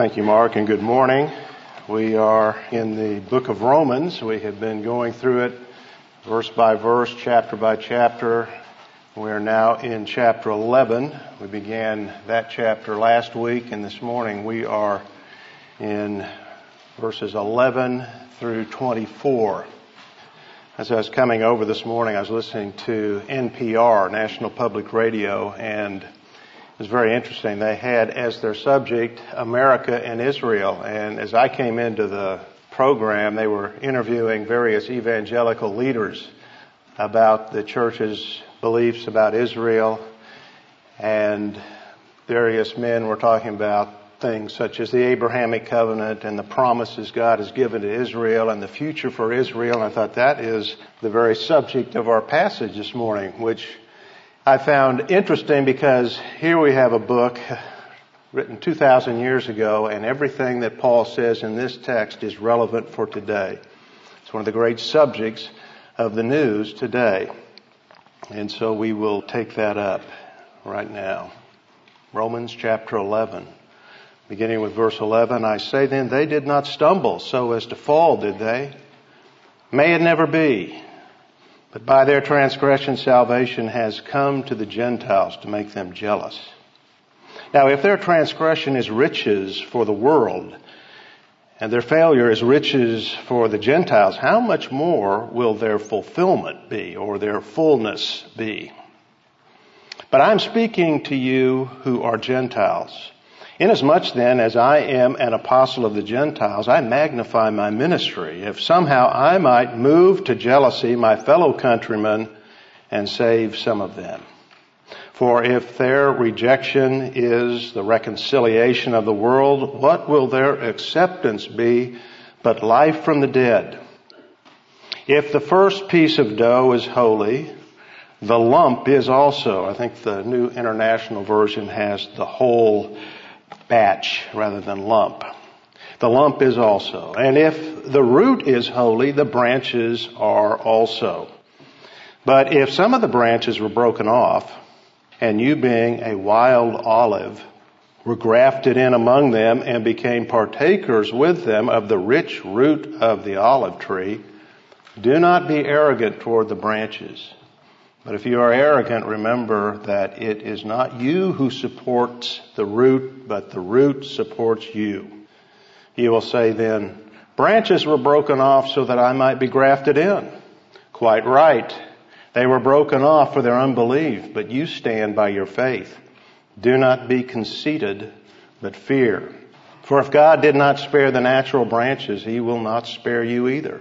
Thank you, Mark, and good morning. We are in the book of Romans. We have been going through it verse by verse, chapter by chapter. We are now in chapter 11. We began that chapter last week, and this morning we are in verses 11 through 24. As I was coming over this morning, I was listening to NPR, National Public Radio, and it was very interesting. They had as their subject America and Israel. And as I came into the program, they were interviewing various evangelical leaders about the church's beliefs about Israel. And various men were talking about things such as the Abrahamic covenant and the promises God has given to Israel and the future for Israel. And I thought that is the very subject of our passage this morning, which I found interesting because here we have a book written 2,000 years ago, and everything that Paul says in this text is relevant for today. It's one of the great subjects of the news today. And so we will take that up right now. Romans chapter 11, beginning with verse 11. I say then, they did not stumble so as to fall, did they? May it never be. But by their transgression, salvation has come to the Gentiles to make them jealous. Now, if their transgression is riches for the world, and their failure is riches for the Gentiles, how much more will their fulfillment be, or their fullness be? But I'm speaking to you who are Gentiles. Inasmuch then as I am an apostle of the Gentiles, I magnify my ministry, if somehow I might move to jealousy my fellow countrymen and save some of them. For if their rejection is the reconciliation of the world, what will their acceptance be but life from the dead? If the first piece of dough is holy, the lump is also. I think the New International Version has the whole batch rather than lump. The lump is also. And if the root is holy, the branches are also. But if some of the branches were broken off, and you being a wild olive were grafted in among them and became partakers with them of the rich root of the olive tree, do not be arrogant toward the branches. But if you are arrogant, remember that it is not you who supports the root, but the root supports you. You will say then, branches were broken off so that I might be grafted in. Quite right. They were broken off for their unbelief, but you stand by your faith. Do not be conceited, but fear. For if God did not spare the natural branches, He will not spare you either.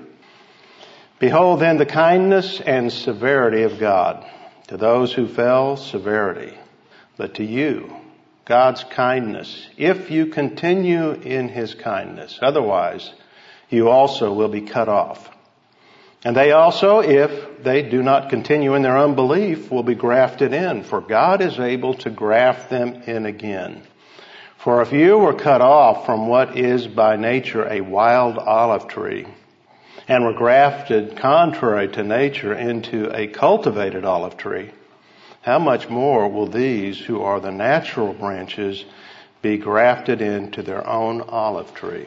Behold then the kindness and severity of God. To those who fell, severity. But to you, God's kindness, if you continue in His kindness. Otherwise, you also will be cut off. And they also, if they do not continue in their unbelief, will be grafted in. For God is able to graft them in again. For if you were cut off from what is by nature a wild olive tree, and were grafted contrary to nature into a cultivated olive tree, how much more will these who are the natural branches be grafted into their own olive tree?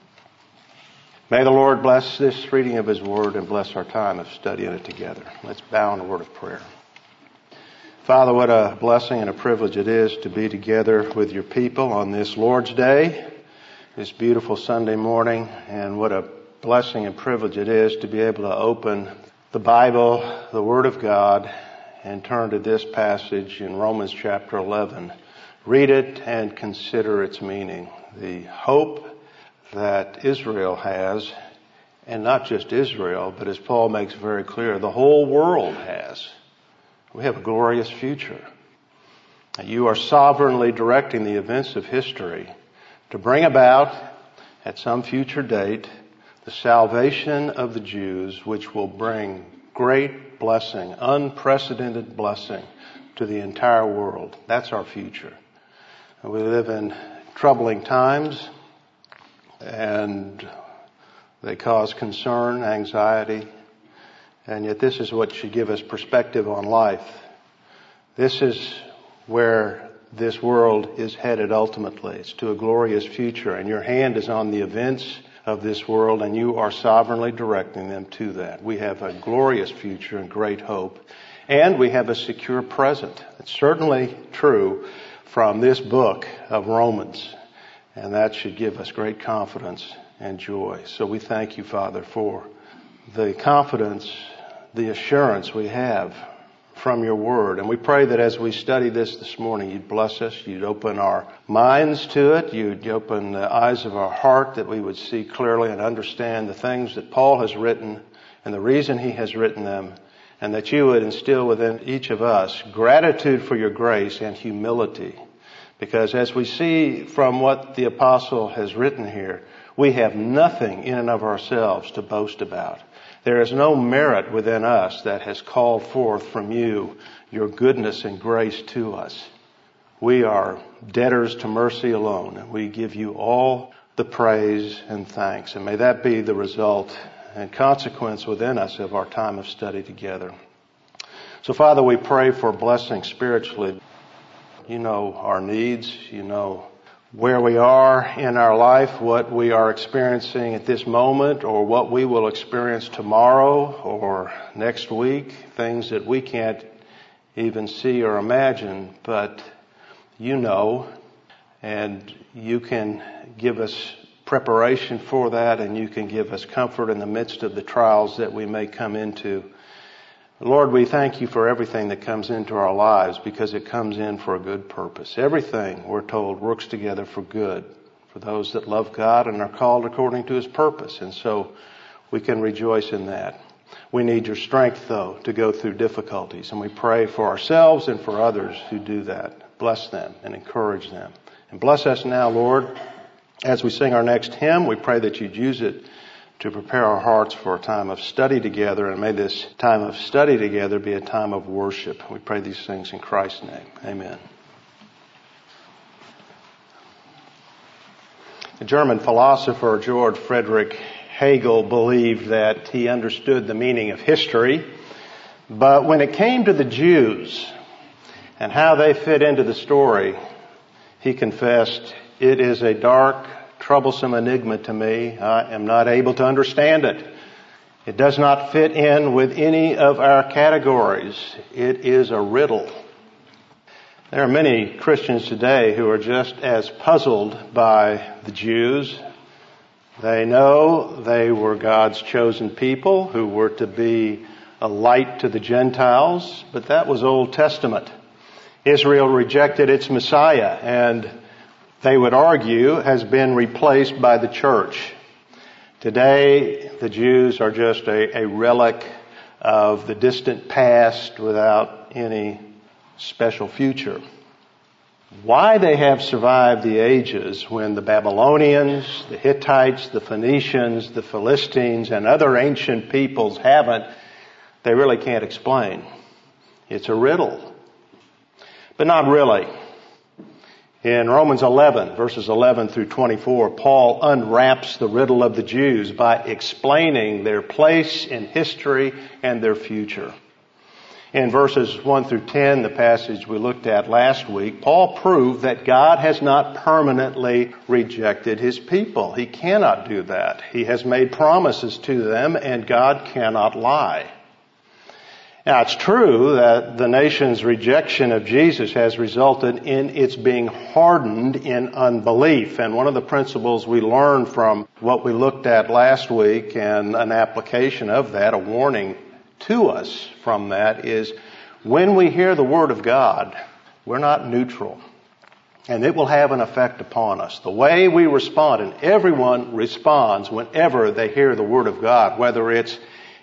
May the Lord bless this reading of His Word and bless our time of studying it together. Let's bow in a word of prayer. Father, what a blessing and a privilege it is to be together with your people on this Lord's Day, this beautiful Sunday morning, and what a blessing and privilege it is to be able to open the Bible, the Word of God, and turn to this passage in Romans chapter 11. Read it and consider its meaning. The hope that Israel has, and not just Israel, but as Paul makes very clear, the whole world has. We have a glorious future. You are sovereignly directing the events of history to bring about, at some future date, the salvation of the Jews, which will bring great blessing, unprecedented blessing to the entire world. That's our future. We live in troubling times, and they cause concern, anxiety, and yet this is what should give us perspective on life. This is where this world is headed ultimately. It's to a glorious future, and your hand is on the events of this world, and you are sovereignly directing them to that. We have a glorious future and great hope, and we have a secure present. It's certainly true from this book of Romans, and that should give us great confidence and joy. So we thank you, Father, for the confidence, the assurance we have from your word. And we pray that as we study this morning, you'd bless us, you'd open our minds to it, you'd open the eyes of our heart that we would see clearly and understand the things that Paul has written and the reason he has written them, and that you would instill within each of us gratitude for your grace and humility. Because as we see from what the apostle has written here, we have nothing in and of ourselves to boast about. There is no merit within us that has called forth from you your goodness and grace to us. We are debtors to mercy alone, and we give you all the praise and thanks. And may that be the result and consequence within us of our time of study together. So, Father, we pray for blessing spiritually. You know our needs. You know where we are in our life, what we are experiencing at this moment, or what we will experience tomorrow or next week, things that we can't even see or imagine, but you know, and you can give us preparation for that, and you can give us comfort in the midst of the trials that we may come into. Lord, we thank you for everything that comes into our lives, because it comes in for a good purpose. Everything, we're told, works together for good for those that love God and are called according to his purpose. And so we can rejoice in that. We need your strength, though, to go through difficulties. And we pray for ourselves and for others who do that. Bless them and encourage them. And bless us now, Lord, as we sing our next hymn. We pray that you'd use it to prepare our hearts for a time of study together, and may this time of study together be a time of worship. We pray these things in Christ's name. Amen. The German philosopher George Friedrich Hegel believed that he understood the meaning of history, but when it came to the Jews and how they fit into the story, he confessed, "It is a dark, troublesome enigma to me. I am not able to understand it. It does not fit in with any of our categories. It is a riddle." There are many Christians today who are just as puzzled by the Jews. They know they were God's chosen people who were to be a light to the Gentiles, but that was Old Testament. Israel rejected its Messiah, and they would argue has been replaced by the church. Today, the Jews are just a relic of the distant past without any special future. Why they have survived the ages when the Babylonians, the Hittites, the Phoenicians, the Philistines, and other ancient peoples haven't, they really can't explain. It's a riddle. But not really. In Romans 11, verses 11 through 24, Paul unwraps the riddle of the Jews by explaining their place in history and their future. In verses 1 through 10, the passage we looked at last week, Paul proved that God has not permanently rejected his people. He cannot do that. He has made promises to them, and God cannot lie. Now, it's true that the nation's rejection of Jesus has resulted in its being hardened in unbelief. And one of the principles we learned from what we looked at last week, and an application of that, a warning to us from that, is when we hear the Word of God, we're not neutral. And it will have an effect upon us. The way we respond, and everyone responds whenever they hear the Word of God, whether it's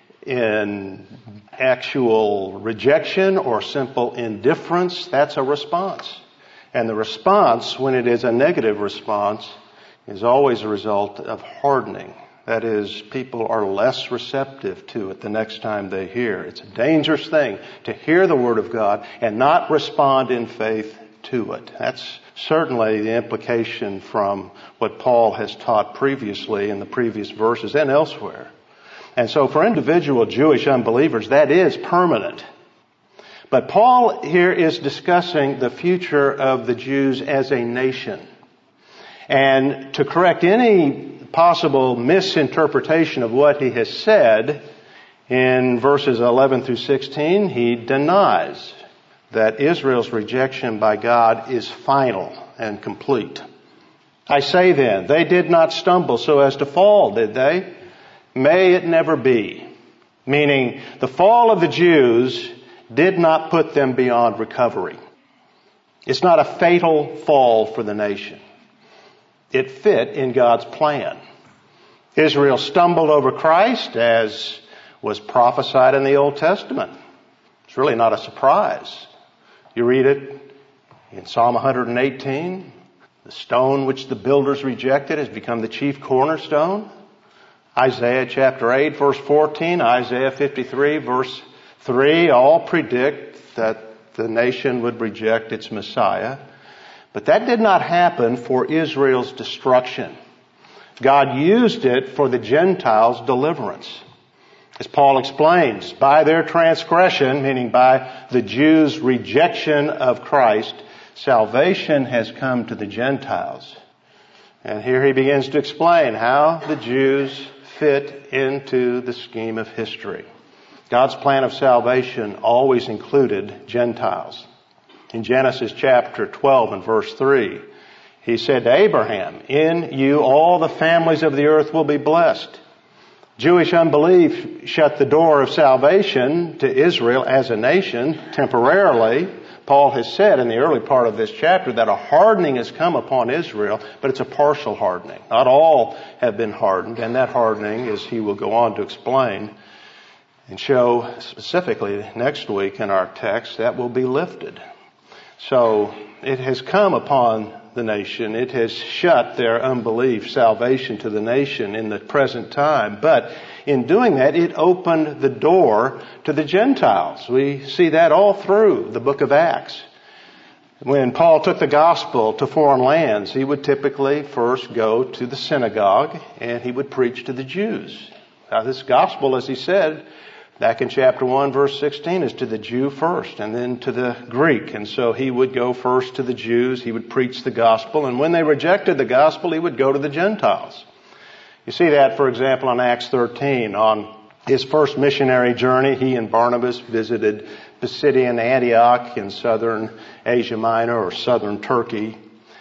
in actual rejection or simple indifference, that's a response. And the response, when it is a negative response, is always a result of hardening. That is, people are less receptive to it the next time they hear. It's a dangerous thing to hear the Word of God and not respond in faith to it. That's certainly the implication from what Paul has taught previously in the previous verses and elsewhere. And so for individual Jewish unbelievers, that is permanent. But Paul here is discussing the future of the Jews as a nation. And to correct any possible misinterpretation of what he has said, in verses 11 through 16, he denies that Israel's rejection by God is final and complete. I say then, they did not stumble so as to fall, did they? May it never be. Meaning, the fall of the Jews did not put them beyond recovery. It's not a fatal fall for the nation. It fit in God's plan. Israel stumbled over Christ as was prophesied in the Old Testament. It's really not a surprise. You read it in Psalm 118. The stone which the builders rejected has become the chief cornerstone. Isaiah chapter 8 verse 14, Isaiah 53 verse 3 all predict that the nation would reject its Messiah. But that did not happen for Israel's destruction. God used it for the Gentiles' deliverance. As Paul explains, by their transgression, meaning by the Jews' rejection of Christ, salvation has come to the Gentiles. And here he begins to explain how the Jews fit into the scheme of history. God's plan of salvation always included Gentiles. In Genesis chapter 12 and verse 3, he said to Abraham, "In you all the families of the earth will be blessed." Jewish unbelief shut the door of salvation to Israel as a nation temporarily. Paul has said in the early part of this chapter that a hardening has come upon Israel, but it's a partial hardening. Not all have been hardened, and that hardening, as he will go on to explain and show specifically next week in our text, that will be lifted. So it has come upon the nation. It has shut their unbelief, salvation to the nation in the present time. But in doing that, it opened the door to the Gentiles. We see that all through the book of Acts. When Paul took the gospel to foreign lands, he would typically first go to the synagogue and he would preach to the Jews. Now this gospel, as he said, back in chapter 1, verse 16, is to the Jew first and then to the Greek. And so he would go first to the Jews, he would preach the gospel, and when they rejected the gospel, he would go to the Gentiles. You see that, for example, in Acts 13. On his first missionary journey, he and Barnabas visited Pisidian Antioch in southern Asia Minor or southern Turkey.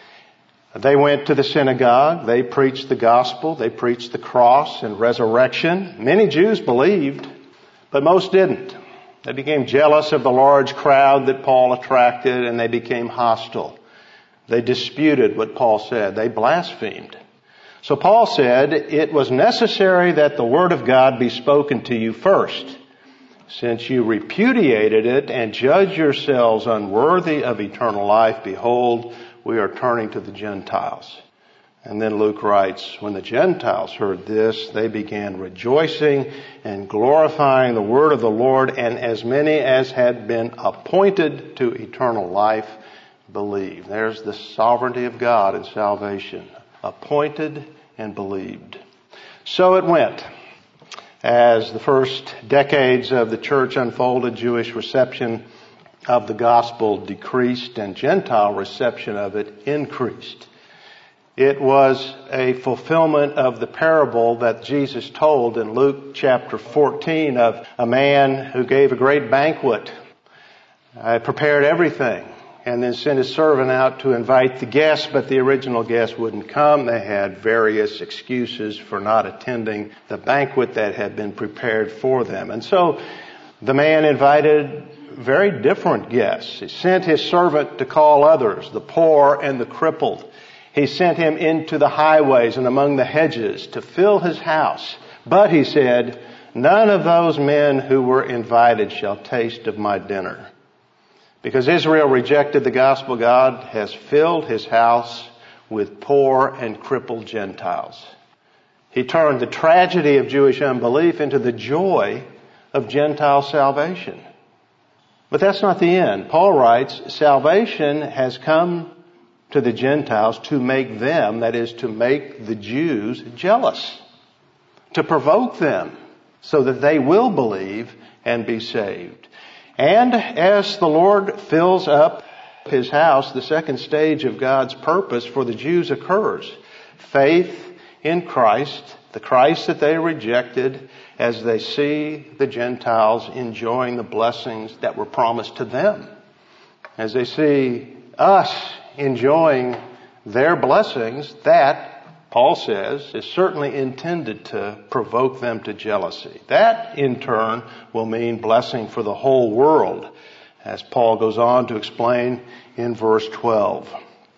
They went to the synagogue, they preached the gospel, they preached the cross and resurrection. Many Jews believed, but most didn't. They became jealous of the large crowd that Paul attracted, and they became hostile. They disputed what Paul said. They blasphemed. So Paul said, it was necessary that the word of God be spoken to you first. Since you repudiated it and judge yourselves unworthy of eternal life, behold, we are turning to the Gentiles. And then Luke writes, when the Gentiles heard this, they began rejoicing and glorifying the word of the Lord, and as many as had been appointed to eternal life believed. There's the sovereignty of God in salvation. Appointed and believed. So it went. As the first decades of the church unfolded, Jewish reception of the gospel decreased and Gentile reception of it increased. It was a fulfillment of the parable that Jesus told in Luke chapter 14 of a man who gave a great banquet, prepared everything, and then sent his servant out to invite the guests, but the original guests wouldn't come. They had various excuses for not attending the banquet that had been prepared for them. And so the man invited very different guests. He sent his servant to call others, the poor and the crippled. He sent him into the highways and among the hedges to fill his house. But he said, none of those men who were invited shall taste of my dinner. Because Israel rejected the gospel, God has filled his house with poor and crippled Gentiles. He turned the tragedy of Jewish unbelief into the joy of Gentile salvation. But that's not the end. Paul writes, salvation has come to the Gentiles to make them, that is, to make the Jews jealous, to provoke them so that they will believe and be saved. And as the Lord fills up His house, the second stage of God's purpose for the Jews occurs. Faith in Christ, the Christ that they rejected, as they see the Gentiles enjoying the blessings that were promised to them. As they see us enjoying their blessings, that, Paul says, is certainly intended to provoke them to jealousy. That, in turn, will mean blessing for the whole world, as Paul goes on to explain in verse 12.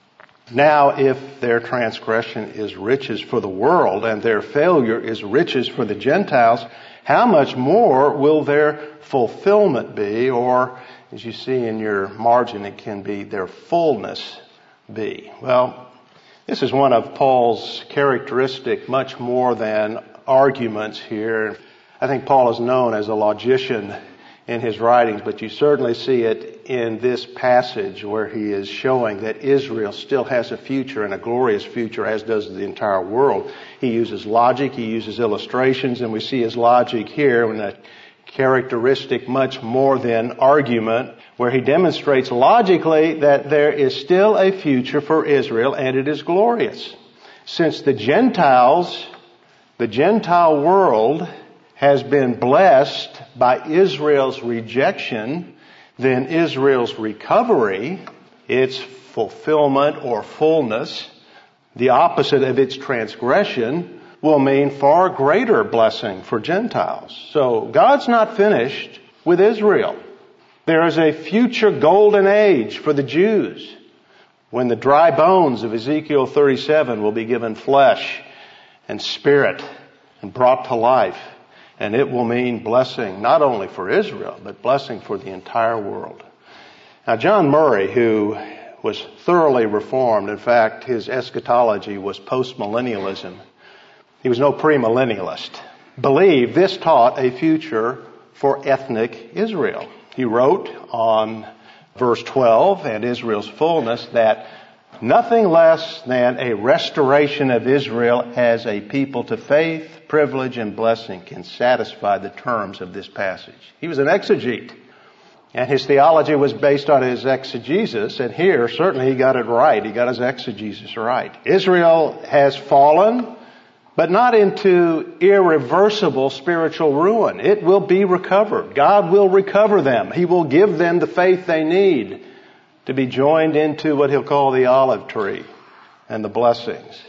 Now, if their transgression is riches for the world and their failure is riches for the Gentiles, how much more will their fulfillment be? Or, as you see in your margin, it can be their fullness be. Well, this is one of Paul's characteristic much more than arguments here. I think Paul is known as a logician in his writings, but you certainly see it in this passage where he is showing that Israel still has a future and a glorious future, as does the entire world. He uses logic, he uses illustrations, and we see his logic here in a characteristic much more than argument, where he demonstrates logically that there is still a future for Israel and it is glorious. Since the Gentiles, the Gentile world, has been blessed by Israel's rejection, then Israel's recovery, its fulfillment or fullness, the opposite of its transgression, will mean far greater blessing for Gentiles. So God's not finished with Israel. There is a future golden age for the Jews when the dry bones of Ezekiel 37 will be given flesh and spirit and brought to life. And it will mean blessing not only for Israel, but blessing for the entire world. Now, John Murray, who was thoroughly reformed, in fact, his eschatology was postmillennialism. He was no premillennialist. Believed this taught a future for ethnic Israel. He wrote on verse 12 and Israel's fullness that nothing less than a restoration of Israel as a people to faith, privilege, and blessing can satisfy the terms of this passage. He was an exegete, and his theology was based on his exegesis, and here certainly he got it right. He got his exegesis right. Israel has fallen, but not into irreversible spiritual ruin. It will be recovered. God will recover them. He will give them the faith they need to be joined into what he'll call the olive tree and the blessings.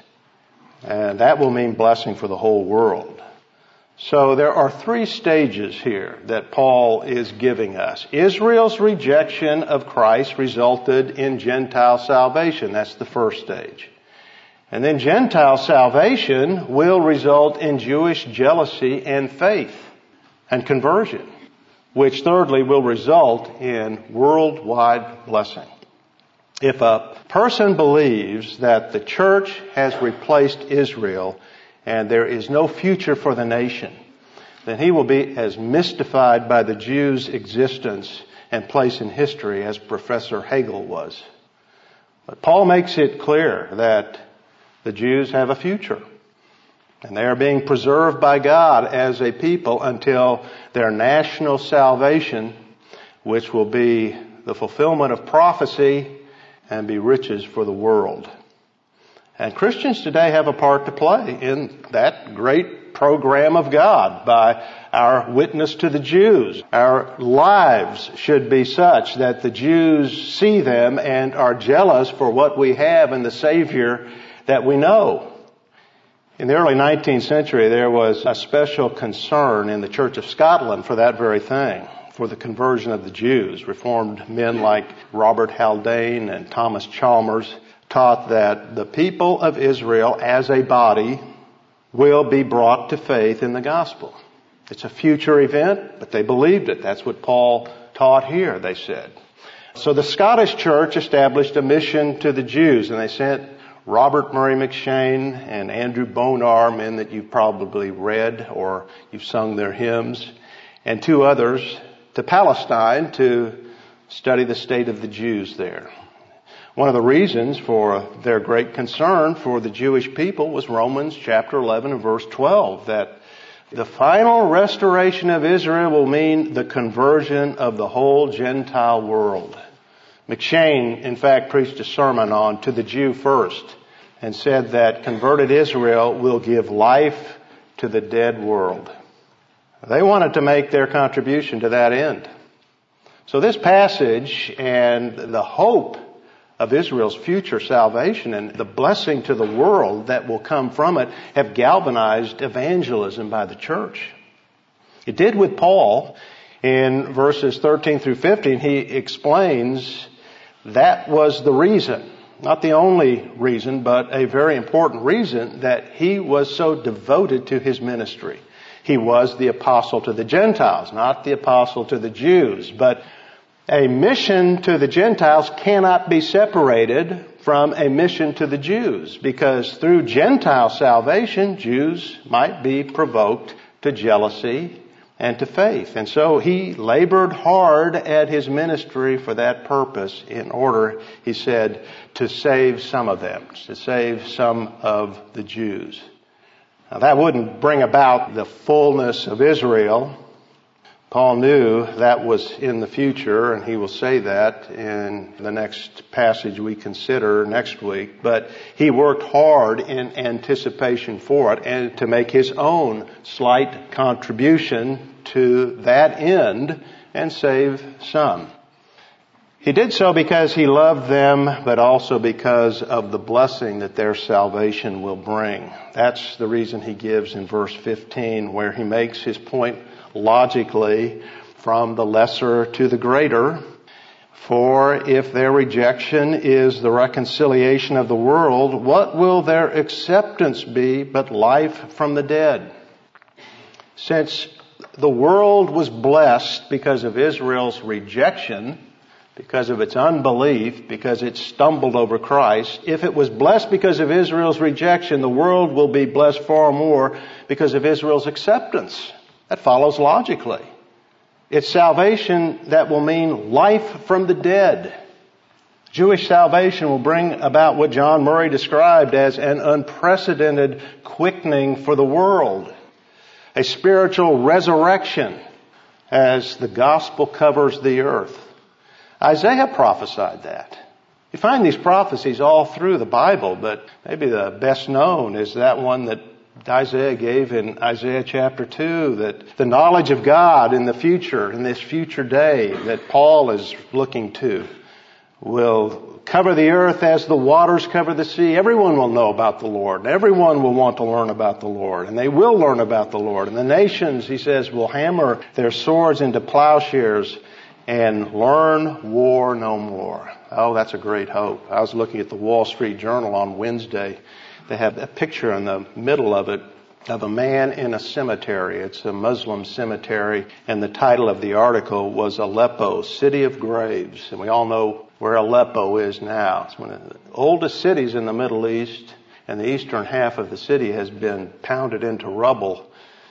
And that will mean blessing for the whole world. So there are three stages here that Paul is giving us. Israel's rejection of Christ resulted in Gentile salvation. That's the first stage. And then Gentile salvation will result in Jewish jealousy and faith and conversion, which thirdly will result in worldwide blessing. If a person believes that the church has replaced Israel and there is no future for the nation, then he will be as mystified by the Jews' existence and place in history as Professor Hegel was. But Paul makes it clear that the Jews have a future, and they are being preserved by God as a people until their national salvation, which will be the fulfillment of prophecy and be riches for the world. And Christians today have a part to play in that great program of God by our witness to the Jews. Our lives should be such that the Jews see them and are jealous for what we have in the Savior that we know. In the early 19th century, there was a special concern in the Church of Scotland for that very thing, for the conversion of the Jews. Reformed men like Robert Haldane and Thomas Chalmers taught that the people of Israel as a body will be brought to faith in the gospel. It's a future event, but they believed it. That's what Paul taught here, they said. So the Scottish church established a mission to the Jews, and they sent Robert Murray McCheyne and Andrew Bonar, men that you've probably read or you've sung their hymns, and two others to Palestine to study the state of the Jews there. One of the reasons for their great concern for the Jewish people was Romans chapter 11 and verse 12, that The final restoration of Israel will mean the conversion of the whole Gentile world. McShane, in fact, preached a sermon on To the Jew First and said that converted Israel will give life to the dead world. They wanted to make their contribution to that end. So this passage and the hope of Israel's future salvation and the blessing to the world that will come from it have galvanized evangelism by the church. It did with Paul. In verses 13 through 15, he explains that was the reason, not the only reason, but a very important reason that he was so devoted to his ministry. He was the apostle to the Gentiles, not the apostle to the Jews. But a mission to the Gentiles cannot be separated from a mission to the Jews, because through Gentile salvation, Jews might be provoked to jealousy and to faith. And so he labored hard at his ministry for that purpose in order, he said, to save some of them, to save some of the Jews. Now that wouldn't bring about the fullness of Israel. Paul knew that was in the future, and he will say that in the next passage we consider next week. But he worked hard in anticipation for it and to make his own slight contribution to that end and save some. He did so because he loved them, but also because of the blessing that their salvation will bring. That's the reason he gives in verse 15, where he makes his point logically from the lesser to the greater. For if their rejection is the reconciliation of the world, what will their acceptance be but life from the dead? Since the world was blessed because of Israel's rejection, because of its unbelief, because it stumbled over Christ, if it was blessed because of Israel's rejection, the world will be blessed far more because of Israel's acceptance. That follows logically. It's salvation that will mean life from the dead. Jewish salvation will bring about what John Murray described as an unprecedented quickening for the world. A spiritual resurrection as the gospel covers the earth. Isaiah prophesied that. You find these prophecies all through the Bible, but maybe the best known is that one that Isaiah gave in Isaiah chapter 2, that the knowledge of God in the future, in this future day that Paul is looking to, will cover the earth as the waters cover the sea. Everyone will know about the Lord. Everyone will want to learn about the Lord, and they will learn about the Lord. And the nations, he says, will hammer their swords into plowshares and learn war no more. Oh, that's a great hope. I was looking at the Wall Street Journal on Wednesday. They have a picture in the middle of it of a man in a cemetery. It's a Muslim cemetery, and the title of the article was Aleppo, City of Graves. And we all know where Aleppo is now. It's one of the oldest cities in the Middle East, and the eastern half of the city has been pounded into rubble.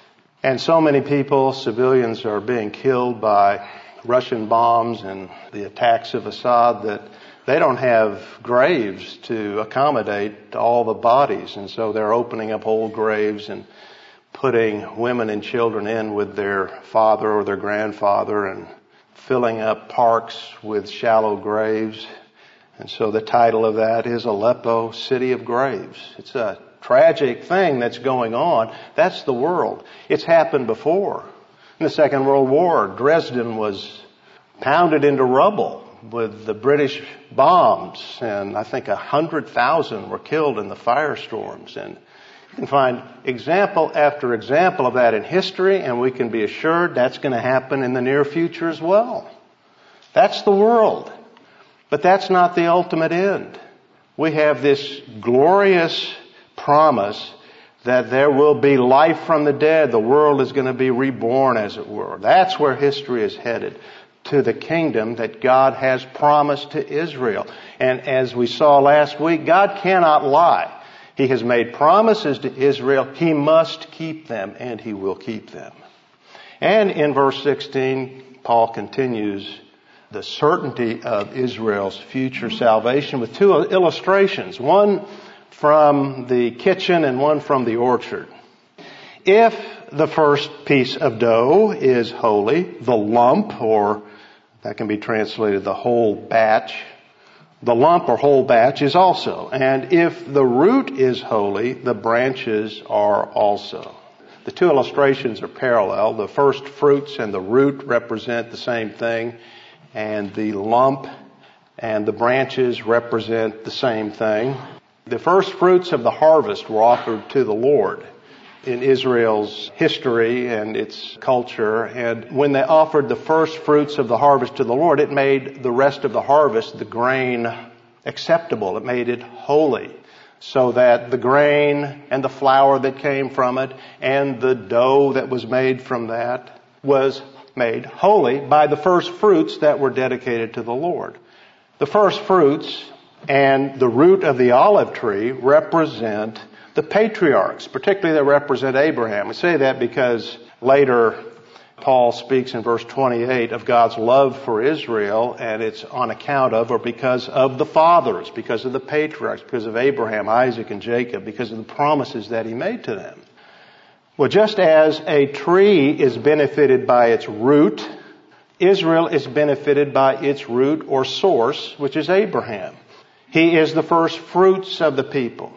And so many people, civilians, are being killed by Russian bombs and the attacks of Assad that they don't have graves to accommodate all the bodies. And so they're opening up old graves and putting women and children in with their father or their grandfather and filling up parks with shallow graves. And so the title of that is Aleppo, City of Graves. It's a tragic thing that's going on. That's the world. It's happened before. In the Second World War, Dresden was pounded into rubble with the British bombs, and I think 100,000 were killed in the firestorms. And you can find example after example of that in history, and we can be assured that's going to happen in the near future as well. That's the world. But that's not the ultimate end. We have this glorious promise that there will be life from the dead. The world is going to be reborn, as it were. That's where history is headed, to the kingdom that God has promised to Israel. And as we saw last week, God cannot lie. He has made promises to Israel. He must keep them, and He will keep them. And in verse 16, Paul continues the certainty of Israel's future salvation with two illustrations, one from the kitchen and one from the orchard. If the first piece of dough is holy. The lump, or that can be translated the whole batch, the lump or whole batch is also. And if the root is holy, the branches are also. The two illustrations are parallel. The first fruits and the root represent the same thing, and the lump and the branches represent the same thing. The first fruits of the harvest were offered to the Lord in Israel's history and its culture. And when they offered the first fruits of the harvest to the Lord, it made the rest of the harvest, the grain, acceptable. It made it holy, so that the grain and the flour that came from it and the dough that was made from that was made holy by the first fruits that were dedicated to the Lord. The first fruits and the root of the olive tree represent the patriarchs, particularly they represent Abraham. We say that because later Paul speaks in verse 28 of God's love for Israel, and it's on account of or because of the fathers, because of the patriarchs, because of Abraham, Isaac, and Jacob, because of the promises that he made to them. Well, just as a tree is benefited by its root, Israel is benefited by its root or source, which is Abraham. He is the first fruits of the people.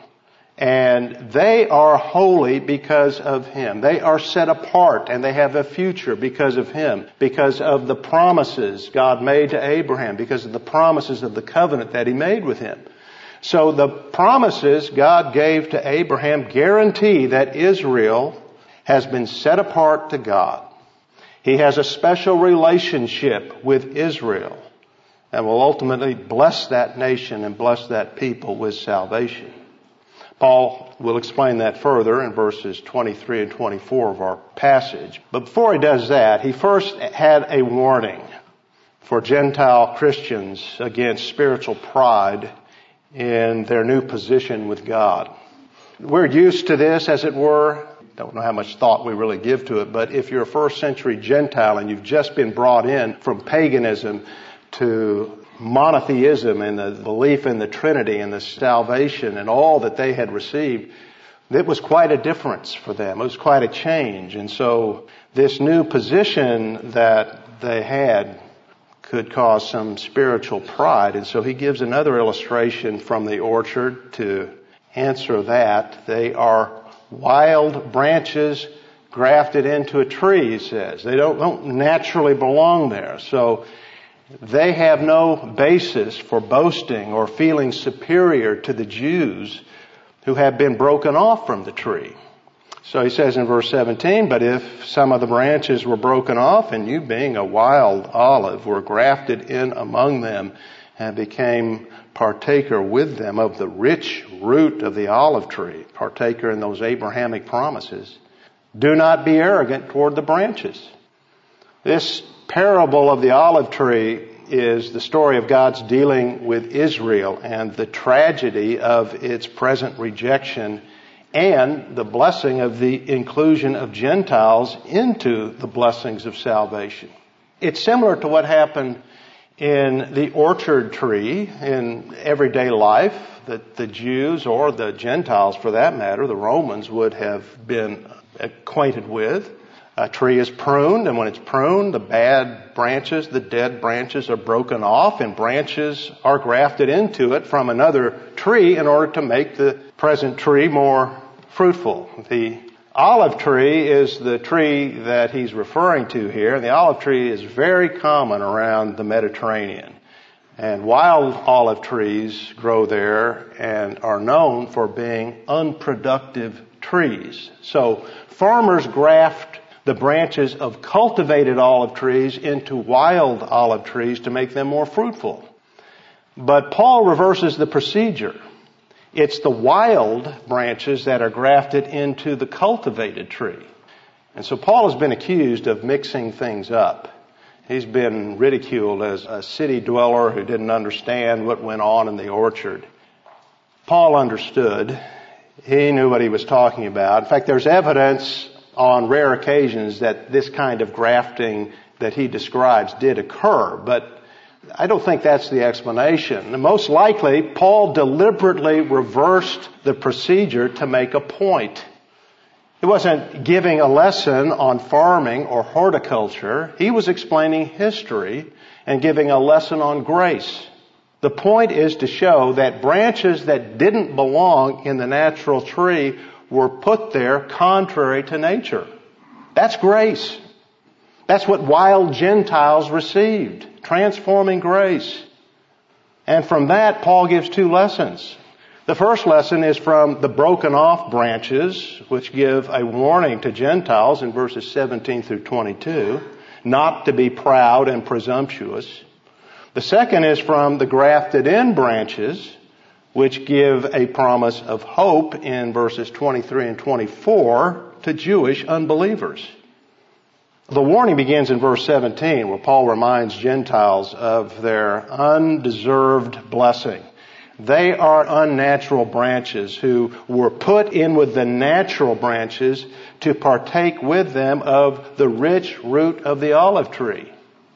And they are holy because of him. They are set apart and they have a future because of him, because of the promises God made to Abraham, because of the promises of the covenant that he made with him. So the promises God gave to Abraham guarantee that Israel has been set apart to God. He has a special relationship with Israel and will ultimately bless that nation and bless that people with salvation. Paul will explain that further in verses 23 and 24 of our passage. But before he does that, he first had a warning for Gentile Christians against spiritual pride in their new position with God. We're used to this, as it were. Don't know how much thought we really give to it, but if you're a first century Gentile and you've just been brought in from paganism to monotheism and the belief in the Trinity and the salvation and all that they had received, it was quite a difference for them. It was quite a change. And so this new position that they had could cause some spiritual pride. And so he gives another illustration from the orchard to answer that. They are wild branches grafted into a tree, he says. They don't naturally belong there. So they have no basis for boasting or feeling superior to the Jews who have been broken off from the tree. So he says in verse 17, but if some of the branches were broken off, and you being a wild olive were grafted in among them and became partaker with them of the rich root of the olive tree, partaker in those Abrahamic promises, do not be arrogant toward the branches. This parable of the olive tree is the story of God's dealing with Israel and the tragedy of its present rejection and the blessing of the inclusion of Gentiles into the blessings of salvation. It's similar to what happened in the orchard tree in everyday life that the Jews, or the Gentiles for that matter, the Romans, would have been acquainted with. A tree is pruned, and when it's pruned, the bad branches, the dead branches are broken off, and branches are grafted into it from another tree in order to make the present tree more fruitful. The olive tree is the tree that he's referring to here, and the olive tree is very common around the Mediterranean. And wild olive trees grow there and are known for being unproductive trees. So farmers graft the branches of cultivated olive trees into wild olive trees to make them more fruitful. But Paul reverses the procedure. It's the wild branches that are grafted into the cultivated tree. And so Paul has been accused of mixing things up. He's been ridiculed as a city dweller who didn't understand what went on in the orchard. Paul understood. He knew what he was talking about. In fact, there's evidence on rare occasions that this kind of grafting that he describes did occur, but I don't think that's the explanation. Most likely, Paul deliberately reversed the procedure to make a point. He wasn't giving a lesson on farming or horticulture. He was explaining history and giving a lesson on grace. The point is to show that branches that didn't belong in the natural tree were put there contrary to nature. That's grace. That's what wild Gentiles received. Transforming grace. And from that, Paul gives two lessons. The first lesson is from the broken off branches, which give a warning to Gentiles in verses 17 through 22, not to be proud and presumptuous. The second is from the grafted in branches, which give a promise of hope in verses 23 and 24 to Jewish unbelievers. The warning begins in verse 17, where Paul reminds Gentiles of their undeserved blessing. They are unnatural branches who were put in with the natural branches to partake with them of the rich root of the olive tree.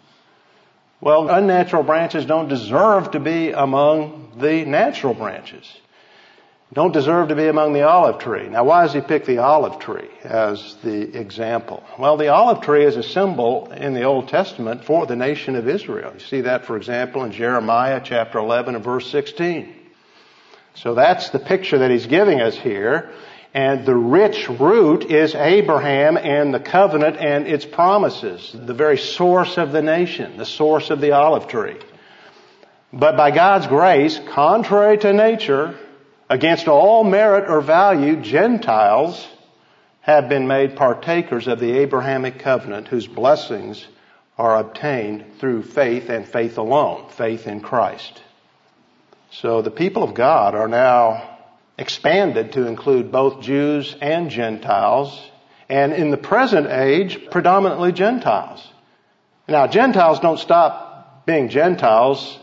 Well, unnatural branches don't deserve to be among the natural branches. Don't deserve to be among the olive tree. Now, why does he pick the olive tree as the example? Well, the olive tree is a symbol in the Old Testament for the nation of Israel. You see that, for example, in Jeremiah chapter 11 and verse 16. So that's the picture that he's giving us here. And the rich root is Abraham and the covenant and its promises, the very source of the nation, the source of the olive tree. But by God's grace, contrary to nature, against all merit or value, Gentiles have been made partakers of the Abrahamic covenant, whose blessings are obtained through faith and faith alone, faith in Christ. So the people of God are now expanded to include both Jews and Gentiles, and in the present age, predominantly Gentiles. Now, Gentiles don't stop being Gentiles,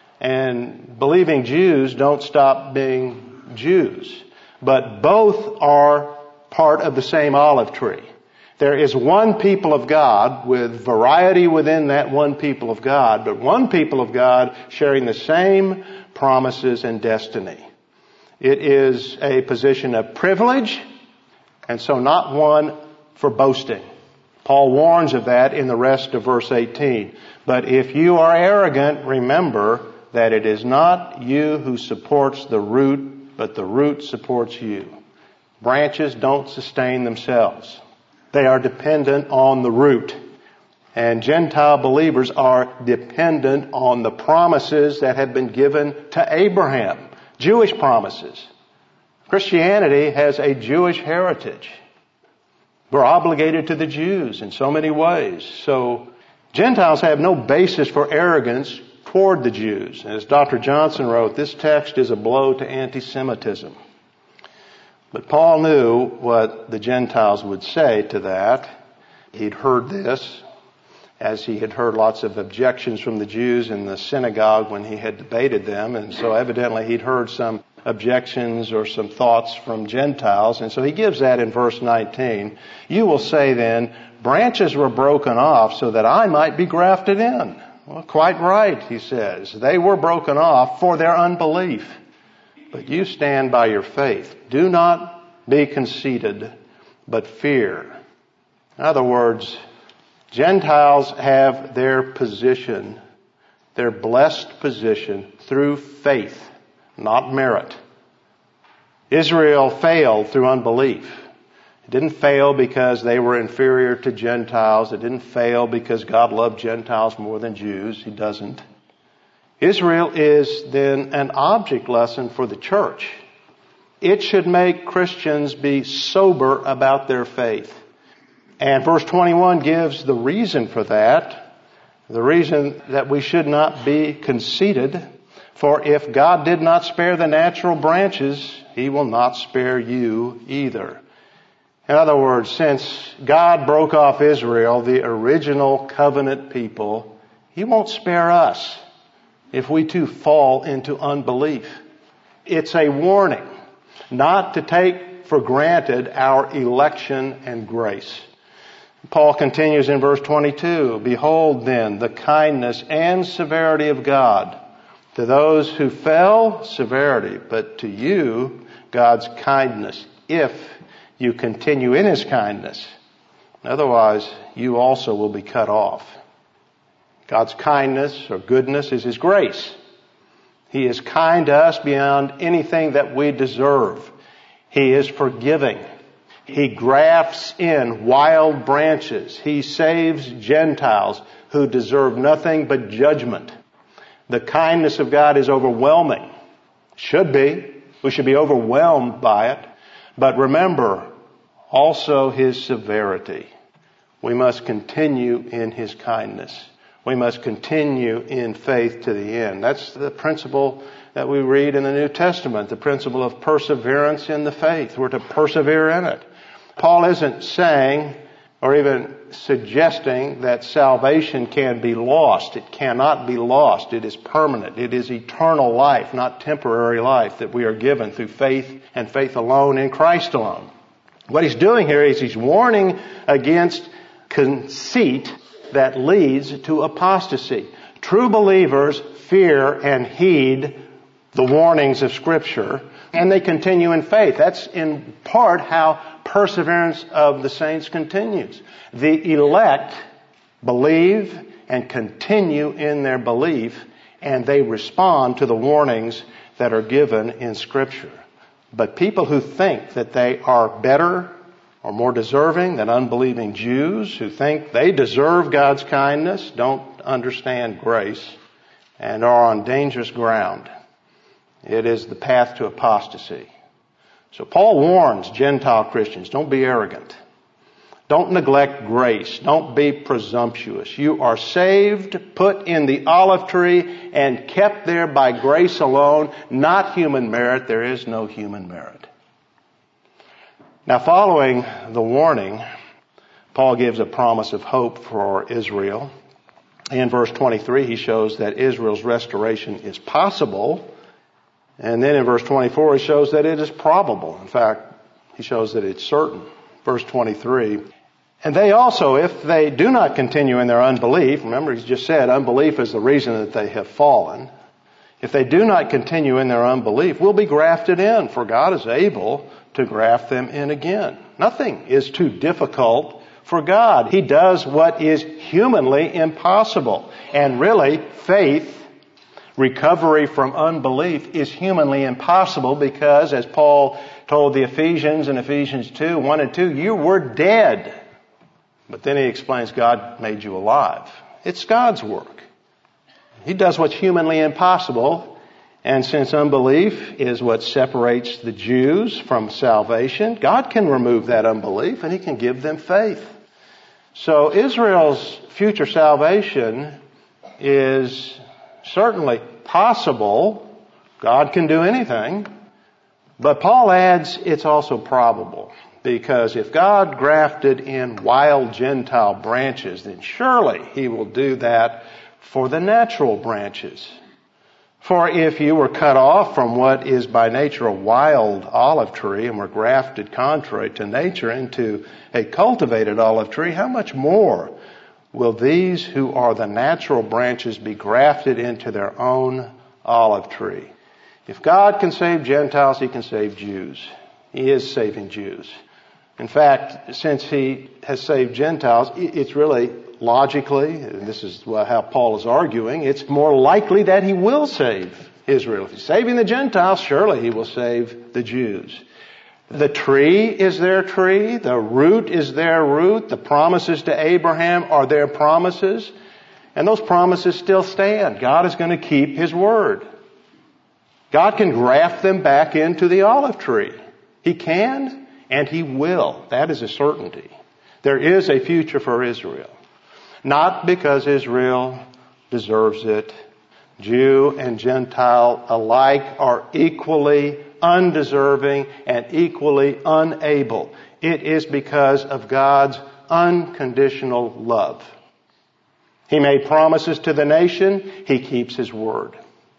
and believing Jews don't stop being Jews. But both are part of the same olive tree. There is one people of God with variety within that one people of God, but one people of God sharing the same promises and destiny. It is a position of privilege, and so not one for boasting. Paul warns of that in the rest of verse 18. But if you are arrogant, remember that it is not you who supports the root, but the root supports you. Branches don't sustain themselves. They are dependent on the root. And Gentile believers are dependent on the promises that have been given to Abraham. Jewish promises. Christianity has a Jewish heritage. We're obligated to the Jews in so many ways. So Gentiles have no basis for arrogance toward the Jews. And as Dr. Johnson wrote, this text is a blow to anti-Semitism. But Paul knew what the Gentiles would say to that. He'd heard this, as he had heard lots of objections from the Jews in the synagogue when he had debated them. And so evidently he'd heard some objections or some thoughts from Gentiles. And so he gives that in verse 19. You will say then, branches were broken off so that I might be grafted in. Well, quite right, he says. They were broken off for their unbelief. But you stand by your faith. Do not be conceited, but fear. In other words, Gentiles have their position, their blessed position, through faith, not merit. Israel failed through unbelief. It didn't fail because they were inferior to Gentiles. It didn't fail because God loved Gentiles more than Jews. He doesn't. Israel is then an object lesson for the church. It should make Christians be sober about their faith. And verse 21 gives the reason for that. The reason that we should not be conceited. For if God did not spare the natural branches, He will not spare you either. In other words, since God broke off Israel, the original covenant people, He won't spare us if we too fall into unbelief. It's a warning not to take for granted our election and grace. Paul continues in verse 22, behold then the kindness and severity of God. To those who fell, severity, but to you, God's kindness if you continue in His kindness. Otherwise, you also will be cut off. God's kindness or goodness is His grace. He is kind to us beyond anything that we deserve. He is forgiving. He grafts in wild branches. He saves Gentiles who deserve nothing but judgment. The kindness of God is overwhelming. Should be. We should be overwhelmed by it. But remember also His severity. We must continue in His kindness. We must continue in faith to the end. That's the principle that we read in the New Testament, the principle of perseverance in the faith. We're to persevere in it. Paul isn't saying or even suggesting that salvation can be lost. It cannot be lost. It is permanent. It is eternal life, not temporary life that we are given through faith and faith alone in Christ alone. What he's doing here is he's warning against conceit that leads to apostasy. True believers fear and heed the warnings of Scripture, and they continue in faith. That's in part how perseverance of the saints continues. The elect believe and continue in their belief, and they respond to the warnings that are given in Scripture. But people who think that they are better or more deserving than unbelieving Jews, who think they deserve God's kindness, don't understand grace, and are on dangerous ground. It is the path to apostasy. So Paul warns Gentile Christians, don't be arrogant. Don't neglect grace. Don't be presumptuous. You are saved, put in the olive tree, and kept there by grace alone, not human merit. There is no human merit. Now, following the warning, Paul gives a promise of hope for Israel. In verse 23, he shows that Israel's restoration is possible. And then in verse 24, he shows that it is probable. In fact, he shows that it's certain. Verse 23, and they also, if they do not continue in their unbelief, remember he's just said unbelief is the reason that they have fallen. If they do not continue in their unbelief, will be grafted in, for God is able to graft them in again. Nothing is too difficult for God. He does what is humanly impossible. And really, faith, recovery from unbelief is humanly impossible because, as Paul told the Ephesians in Ephesians 2, 1 and 2, you were dead. But then he explains God made you alive. It's God's work. He does what's humanly impossible. And since unbelief is what separates the Jews from salvation, God can remove that unbelief and He can give them faith. So Israel's future salvation is certainly possible. God can do anything. But Paul adds it's also probable. Because if God grafted in wild Gentile branches, then surely He will do that for the natural branches. For if you were cut off from what is by nature a wild olive tree and were grafted contrary to nature into a cultivated olive tree, how much more will these who are the natural branches be grafted into their own olive tree? If God can save Gentiles, He can save Jews. He is saving Jews. In fact, since He has saved Gentiles, it's really logically, and this is how Paul is arguing, it's more likely that He will save Israel. If He's saving the Gentiles, surely He will save the Jews. The tree is their tree. The root is their root. The promises to Abraham are their promises. And those promises still stand. God is going to keep His word. God can graft them back into the olive tree. He can and He will. That is a certainty. There is a future for Israel. Not because Israel deserves it. Jew and Gentile alike are equally undeserving and equally unable. It is because of God's unconditional love. He made promises to the nation. He keeps His word.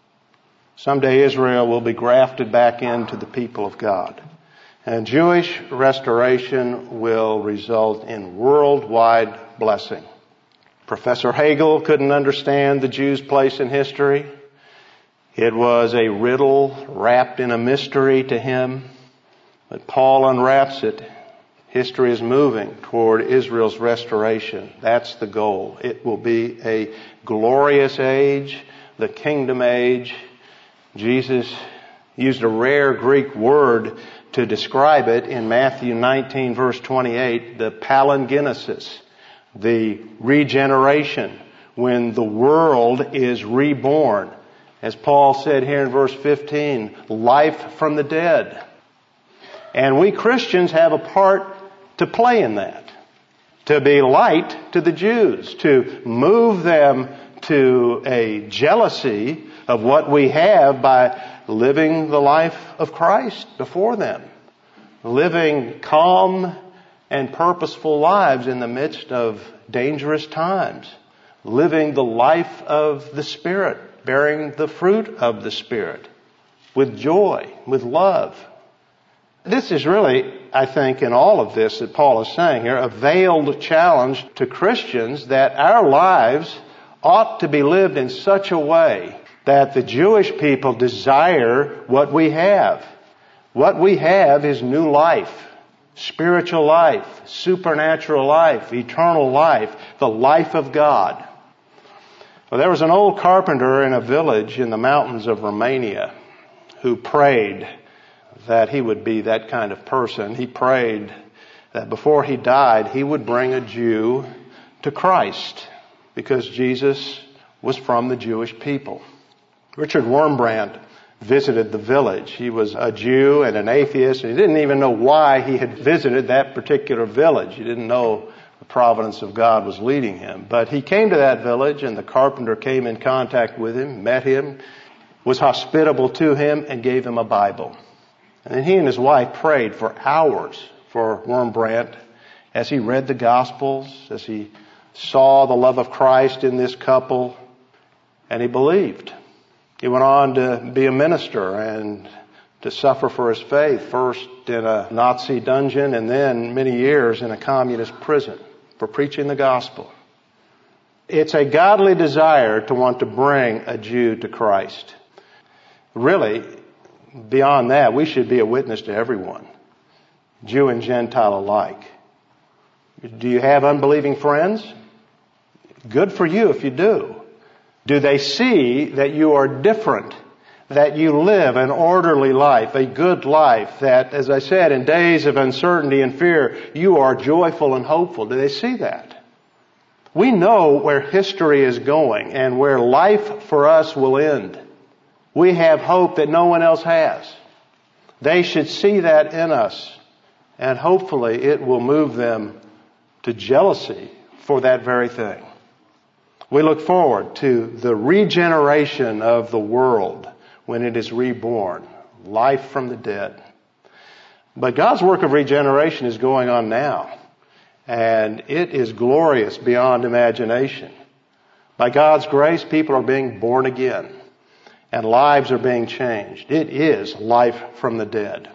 Someday Israel will be grafted back into the people of God. And Jewish restoration will result in worldwide blessing. Professor Hegel couldn't understand the Jews' place in history. It was a riddle wrapped in a mystery to him. But Paul unwraps it. History is moving toward Israel's restoration. That's the goal. It will be a glorious age, the kingdom age. Jesus used a rare Greek word to describe it in Matthew 19 verse 28, the palingenesis, the regeneration, when the world is reborn. As Paul said here in verse 15, life from the dead. And we Christians have a part to play in that. To be light to the Jews, to move them to a jealousy of what we have by living the life of Christ before them. Living calm and purposeful lives in the midst of dangerous times. Living the life of the Spirit, bearing the fruit of the Spirit with joy, with love. This is really, I think, in all of this that Paul is saying here, a veiled challenge to Christians that our lives ought to be lived in such a way that the Jewish people desire what we have. What we have is new life, spiritual life, supernatural life, eternal life, the life of God. Well, there was an old carpenter in a village in the mountains of Romania who prayed that he would be that kind of person. He prayed that before he died, he would bring a Jew to Christ because Jesus was from the Jewish people. Richard Wurmbrand visited the village. He was a Jew and an atheist, and he didn't even know why he had visited that particular village. He didn't know the providence of God was leading him. But he came to that village, and the carpenter came in contact with him, met him, was hospitable to him, and gave him a Bible. And then he and his wife prayed for hours for Wurmbrand as he read the Gospels, as he saw the love of Christ in this couple, and he believed. He went on to be a minister and to suffer for his faith, first in a Nazi dungeon and then many years in a communist prison for preaching the gospel. It's a godly desire to want to bring a Jew to Christ. Really, beyond that, we should be a witness to everyone, Jew and Gentile alike. Do you have unbelieving friends? Good for you if you do. Do they see that you are different, that you live an orderly life, a good life, that, as I said, in days of uncertainty and fear, you are joyful and hopeful? Do they see that? We know where history is going and where life for us will end. We have hope that no one else has. They should see that in us, and hopefully it will move them to jealousy for that very thing. We look forward to the regeneration of the world when it is reborn, life from the dead. But God's work of regeneration is going on now, and it is glorious beyond imagination. By God's grace, people are being born again, and lives are being changed. It is life from the dead.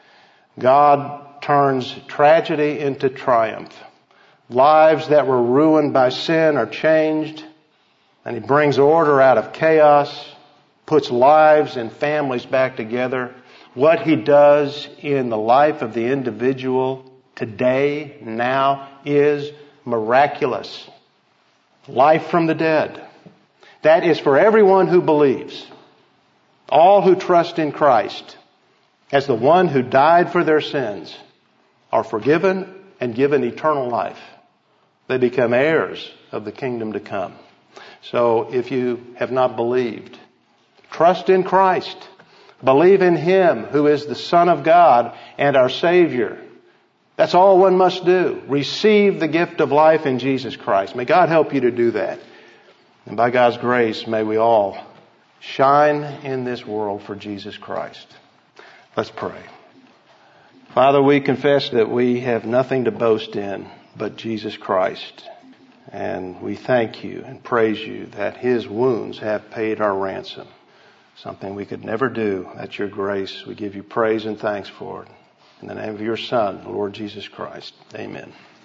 God turns tragedy into triumph. Lives that were ruined by sin are changed, and He brings order out of chaos, puts lives and families back together. What He does in the life of the individual today, now, is miraculous. Life from the dead. That is for everyone who believes. All who trust in Christ as the one who died for their sins are forgiven and given eternal life. They become heirs of the kingdom to come. So if you have not believed, trust in Christ. Believe in Him who is the Son of God and our Savior. That's all one must do. Receive the gift of life in Jesus Christ. May God help you to do that. And by God's grace, may we all shine in this world for Jesus Christ. Let's pray. Father, we confess that we have nothing to boast in but Jesus Christ. And we thank You and praise You that His wounds have paid our ransom. Something we could never do. That's Your grace. We give You praise and thanks for it. In the name of Your Son, the Lord Jesus Christ. Amen.